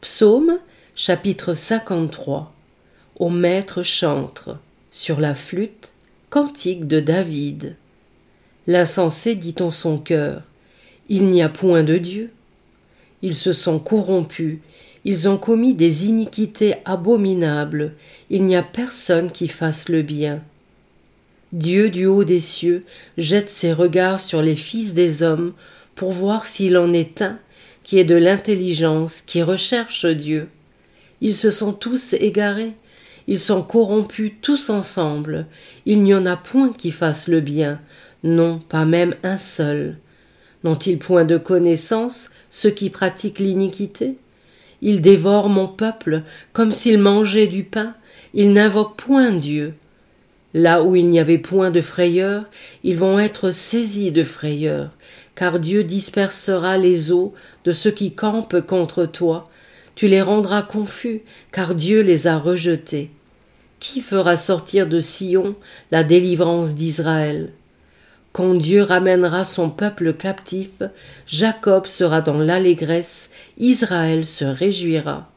Psaume, chapitre 53. Au maître chantre, sur la flûte, cantique de David. L'insensé dit en son cœur, il n'y a point de Dieu. Ils se sont corrompus, ils ont commis des iniquités abominables, il n'y a personne qui fasse le bien. Dieu du haut des cieux jette ses regards sur les fils des hommes pour voir s'il en est un qui ait de l'intelligence, qui recherche Dieu. Ils se sont tous égarés, ils sont corrompus tous ensemble, il n'y en a point qui fasse le bien, non, pas même un seul. N'ont-ils point de connaissance, ceux qui pratiquent l'iniquité? Ils dévorent mon peuple comme s'ils mangeaient du pain, ils n'invoquent point Dieu. Là où il n'y avait point de frayeur, ils vont être saisis de frayeur, car Dieu dispersera les eaux de ceux qui campent contre toi. Tu les rendras confus, car Dieu les a rejetés. Qui fera sortir de Sion la délivrance d'Israël? Quand Dieu ramènera son peuple captif, Jacob sera dans l'allégresse, Israël se réjouira.